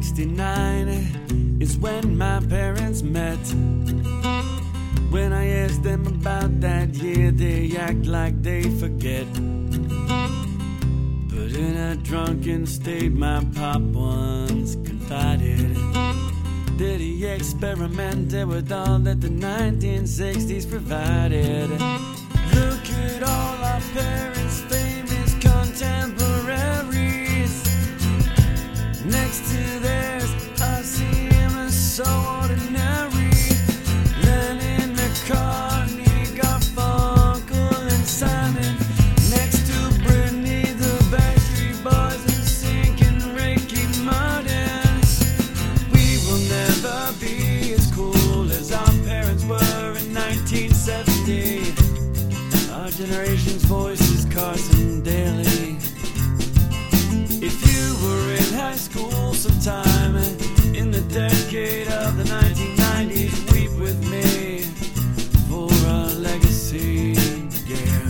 1969 is when my parents met. When I asked them about that year, they act like they forget. But in a drunken state, my pop once confided that he experimented with all that the 1960s provided. Look at all our parents' famous contemporaries. Next to theirs, I see him as so ordinary. Lennon, McCartney, Garfunkel, and Simon. Next to Britney, the Backstreet Boys, and NSYNC, and Ricky Martin. We will never be as cool as our parents were in 1970. Our generation's voice is Carson Daly. If you were in high school sometime in the decade of the 1990s, weep with me for our legacy, yeah.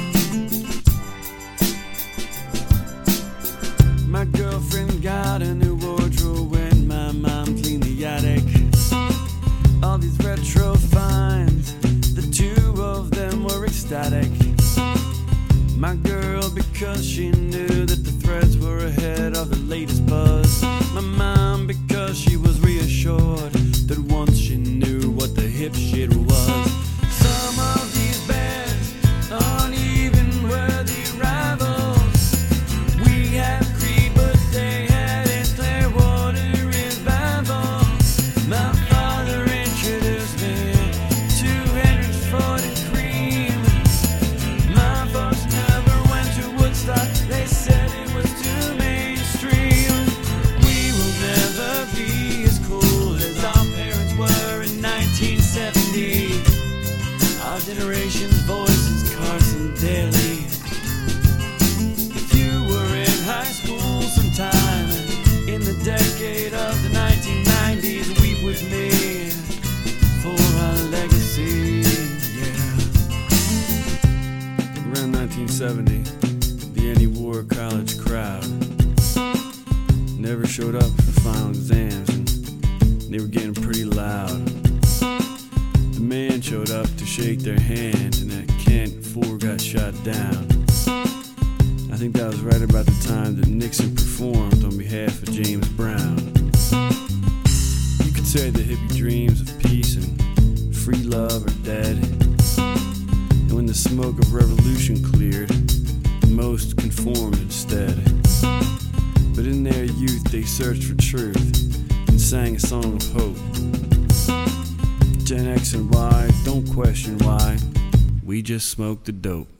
My girlfriend got a new wardrobe when my mom cleaned the attic. All these retro finds, the two of them were ecstatic. My girl, because she knew that the threads were ahead of the latest buzz. My mom, because she was reassured that once she knew what the hip shit was. Some of these bands aren't even worthy rivals. We have Creed, but they had a Clearwater Revival. My father introduced me to Hendrix, Ford, and Cream. My folks never went to Woodstock, they said it was too mainstream. We will never be as cool as our parents were in 1970. Our generation's voice is Carson Daly. If you were in high school sometime in the decade of the 1990s, weep with me for our legacy, yeah. Around 1970, the anti-war college crowd never showed up for final exams, and they were getting pretty loud. The man showed up to shake their hand, and at Kent, 4 got shot down. I think that was right about the time that Nixon performed on behalf of James Brown. You could say the hippie dreams of peace and free love are dead. And when the smoke of revolution cleared, most conformed instead. But in their youth they searched for truth and sang a song of hope. Gen X and Y, don't question why, we just smoked the dope.